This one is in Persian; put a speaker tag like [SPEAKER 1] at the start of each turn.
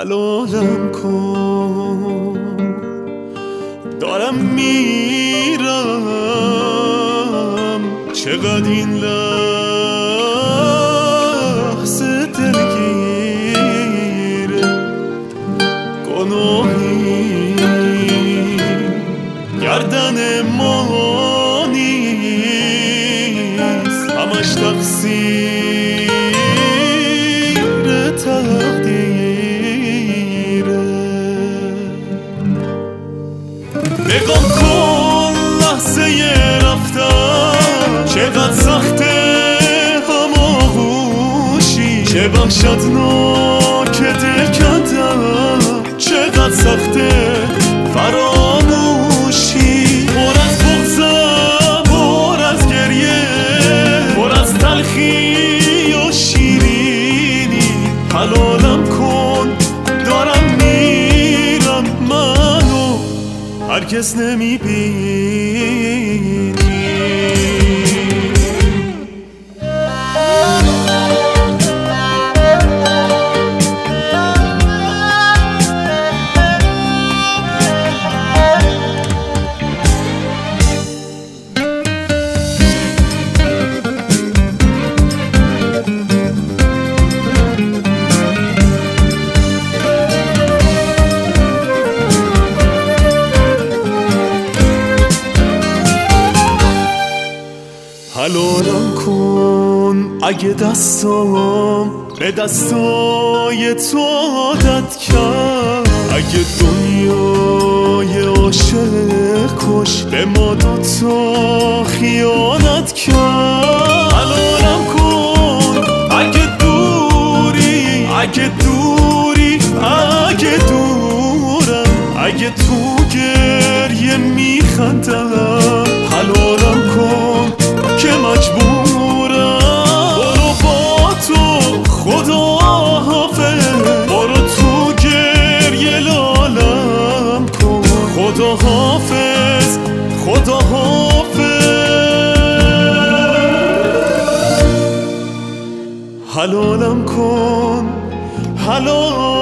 [SPEAKER 1] حلالم کن، دارم میرم. چقدر این لحظه دلگیره، گناهی گردن ما نیست، همش تقصیر تقدیره. نگاه کن لحظه رفتن، چقدر سخته هماغوشی، چه وحشتناک دل کندن، چقدر سخته فراموشی. پر از بغضم، پر از گریه، پر از تلخی و شیرینی. حلالم کن، دارم میرم، منو هرگز نمیبینی. حلالم کن اگه دستام به دستای تو عادت کرد، اگه دنیای عاشق کش به ما دوتا خیانت کرد. حلالم کن اگه دوری، اگه دوری، اگه دورم، اگه تو گریه میخندم. حلالم کن که مجبورم، برو با تو خدا حافظ، برو تو گریه لالم کن. خدا حافظ، خدا حافظ. حلالم کن، حلال